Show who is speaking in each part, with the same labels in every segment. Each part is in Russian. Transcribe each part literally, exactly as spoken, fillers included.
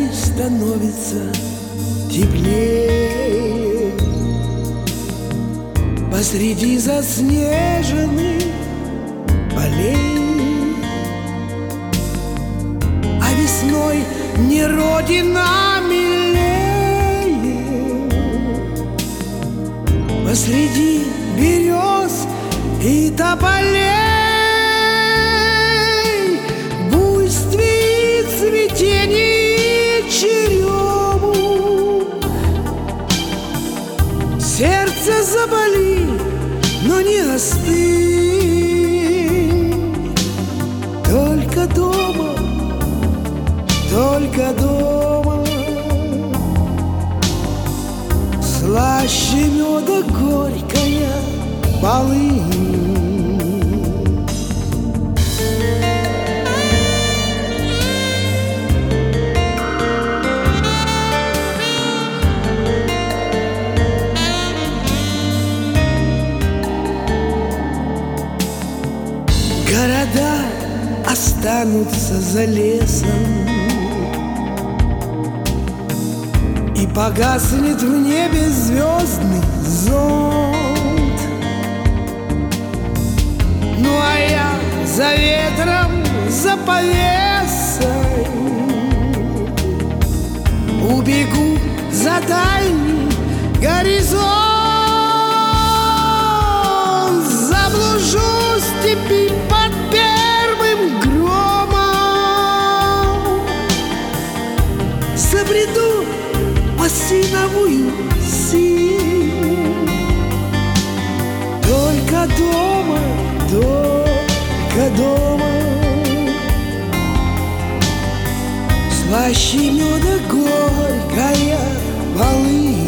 Speaker 1: становится теплее посреди заснеженных полей. А весной не родина милее посреди берез и тополей. Буйстве и цветении черемух сердце заболит, но не остынь. Только дома, только дома слаще меда горькая полынь. Города останутся за лесом, и погаснет в небе звездный зонт. Ну а я за ветром, за повесой убегу за дальний горизонт. Заблужу в степи под первым громом, забреду в осиновую синь. Только дома, только дома слаще меда горькая полынь.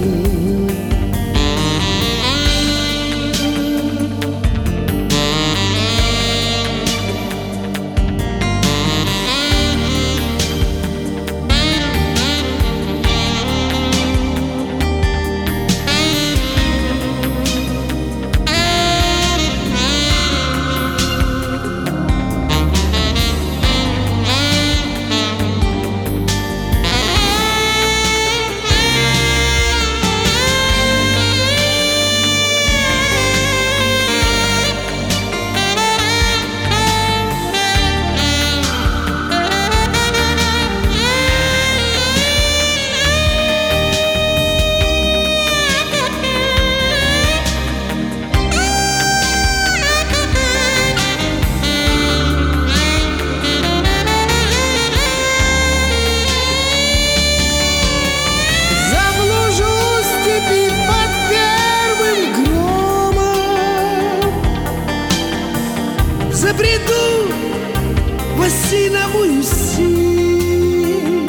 Speaker 1: Забреду в осиновую синь.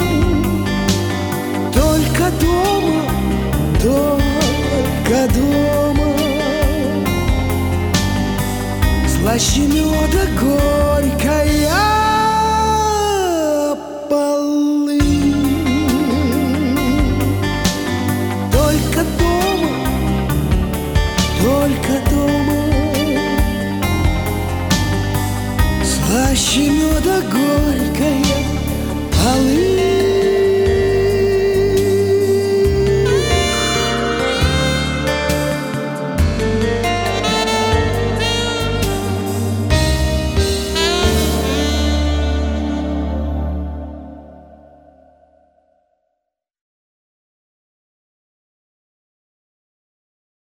Speaker 1: Только дома, только дома слаще меда горькая полынь. Только дома, только дома слаще меда горькая полынь.